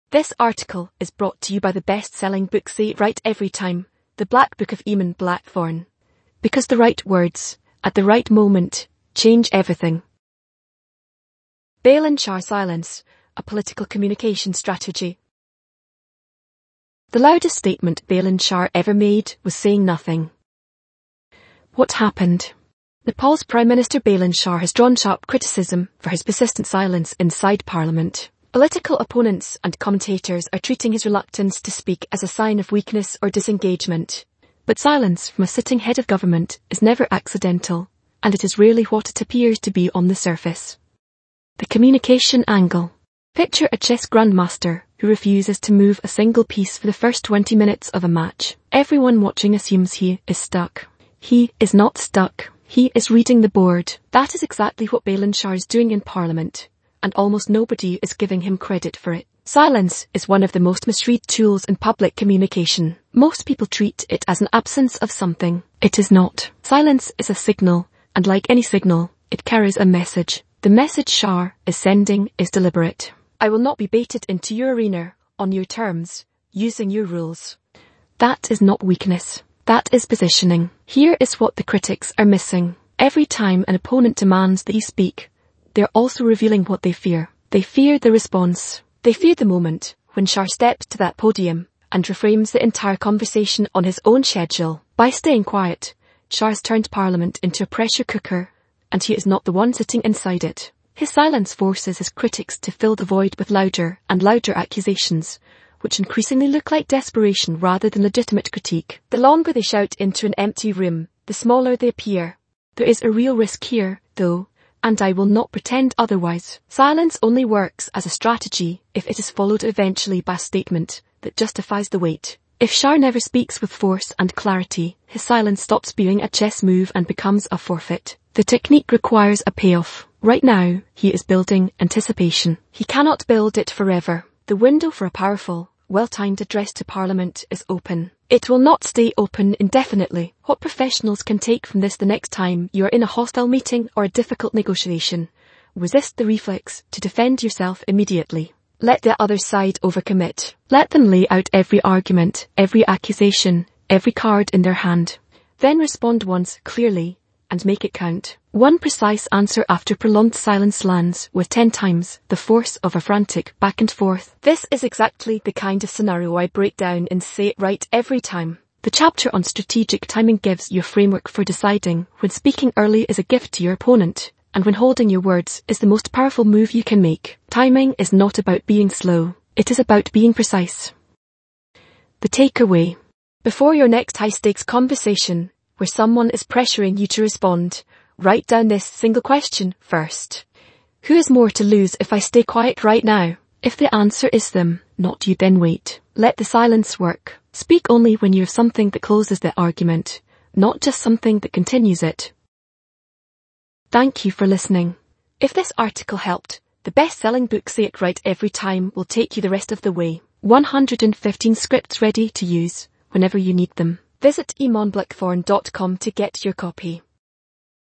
This article is brought to you by the best-selling book Say It Right Every Time, The Black Book of Eamon Blackthorne. Because the right words, at the right moment, change everything. Bail Shah silence, a political communication strategy. The loudest statement Bail Shah ever made was saying nothing. What happened? Nepal's Prime Minister Bail Shah has drawn sharp criticism for his persistent silence inside Parliament. Political opponents and commentators are treating his reluctance to speak as a sign of weakness or disengagement. But silence from a sitting head of government is never accidental, and it is rarely what it appears to be on the surface. The communication angle. Picture a chess grandmaster who refuses to move a single piece for the first 20 minutes of a match. Everyone watching assumes he is stuck. He is not stuck. He is reading the board. That is exactly what Bail Shah is doing in Parliament, and almost nobody is giving him credit for it. Silence is one of the most misread tools in public communication. Most people treat it as an absence of something. It is not. Silence is a signal, and like any signal, it carries a message. The message Shah is sending is deliberate. I will not be baited into your arena, on your terms, using your rules. That is not weakness. That is positioning. Here is what the critics are missing. Every time an opponent demands that you speak, they're also revealing what they fear. They fear the response. They fear the moment when Shah steps to that podium and reframes the entire conversation on his own schedule. By staying quiet, Shah has turned Parliament into a pressure cooker, and he is not the one sitting inside it. His silence forces his critics to fill the void with louder and louder accusations, which increasingly look like desperation rather than legitimate critique. The longer they shout into an empty room, the smaller they appear. There is a real risk here, though, and I will not pretend otherwise. Silence only works as a strategy if it is followed eventually by a statement that justifies the weight. If Shah never speaks with force and clarity, his silence stops being a chess move and becomes a forfeit. The technique requires a payoff. Right now, he is building anticipation. He cannot build it forever. The window for a powerful, well-timed address to Parliament is open. It will not stay open indefinitely. What professionals can take from this the next time you are in a hostile meeting or a difficult negotiation? Resist the reflex to defend yourself immediately. Let the other side overcommit. Let them lay out every argument, every accusation, every card in their hand. Then respond once clearly and make it count. One precise answer after prolonged silence lands with 10 times the force of a frantic back and forth. This is exactly the kind of scenario I break down in Say It Right Every Time. The chapter on strategic timing gives you a framework for deciding when speaking early is a gift to your opponent, and when holding your words is the most powerful move you can make. Timing is not about being slow. It is about being precise. The takeaway. Before your next high-stakes conversation, where someone is pressuring you to respond, write down this single question first. Who has more to lose if I stay quiet right now? If the answer is them, not you, then wait. Let the silence work. Speak only when you have something that closes the argument, not just something that continues it. Thank you for listening. If this article helped, the best-selling book Say It Right Every Time will take you the rest of the way. 115 scripts ready to use whenever you need them. Visit eamonblackthorne.com to get your copy.